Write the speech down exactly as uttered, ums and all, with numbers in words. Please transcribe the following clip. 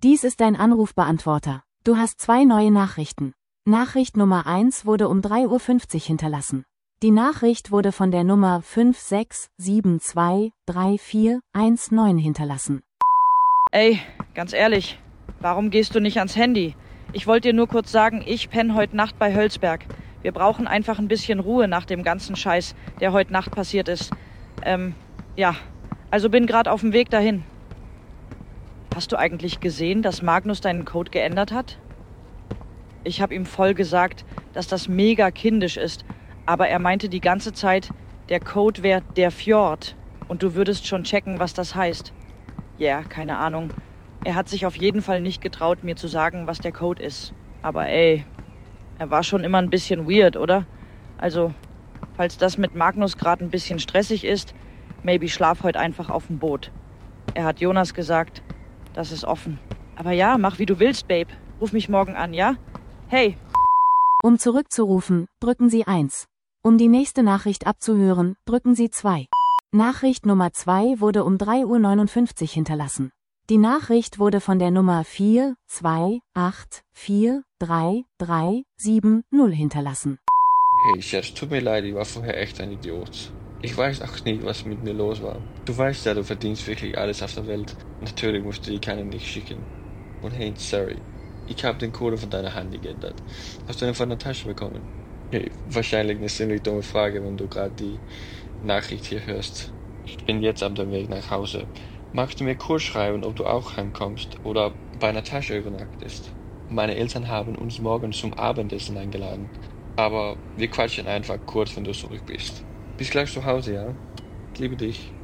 Dies ist dein Anrufbeantworter. Du hast zwei neue Nachrichten. Nachricht Nummer eins wurde um drei Uhr fünfzig hinterlassen. Die Nachricht wurde von der Nummer fünf sechs sieben zwei drei vier eins neun hinterlassen. Ey, ganz ehrlich, warum gehst du nicht ans Handy? Ich wollte dir nur kurz sagen, ich penne heute Nacht bei Hölzberg. Wir brauchen einfach ein bisschen Ruhe nach dem ganzen Scheiß, der heute Nacht passiert ist. Ähm, ja, also bin gerade auf dem Weg dahin. Hast du eigentlich gesehen, dass Magnus deinen Code geändert hat? Ich habe ihm voll gesagt, dass das mega kindisch ist, aber er meinte die ganze Zeit, der Code wäre der Fjord und du würdest schon checken, was das heißt. Ja, yeah, keine Ahnung. Er hat sich auf jeden Fall nicht getraut, mir zu sagen, was der Code ist. Aber ey, er war schon immer ein bisschen weird, oder? Also, falls das mit Magnus gerade ein bisschen stressig ist, maybe schlaf heute einfach auf dem Boot. Er hat Jonas gesagt, das ist offen. Aber ja, mach wie du willst, Babe. Ruf mich morgen an, ja? Hey! Um zurückzurufen, drücken Sie eins. Um die nächste Nachricht abzuhören, drücken Sie zwei. Nachricht Nummer zwei wurde um drei Uhr neunundfünfzig hinterlassen. Die Nachricht wurde von der Nummer vier zwei acht vier drei drei sieben null hinterlassen. Hey Schatz, tut mir leid, ich war vorher echt ein Idiot. Ich weiß auch nicht, was mit mir los war. Du weißt ja, du verdienst wirklich alles auf der Welt. Natürlich musst du die keine nicht schicken. Und hey, sorry. Ich habe den Code von deiner Handy geändert. Hast du den von der Tasche bekommen? Hey, wahrscheinlich eine ziemlich dumme Frage, wenn du gerade die Nachricht hier hörst. Ich bin jetzt auf dem Weg nach Hause. Magst du mir kurz schreiben, ob du auch heimkommst oder bei einer Tasche übernachtest? Meine Eltern haben uns morgen zum Abendessen eingeladen. Aber wir quatschen einfach kurz, wenn du zurück bist. Bis gleich zu Hause, ja? Ich liebe dich.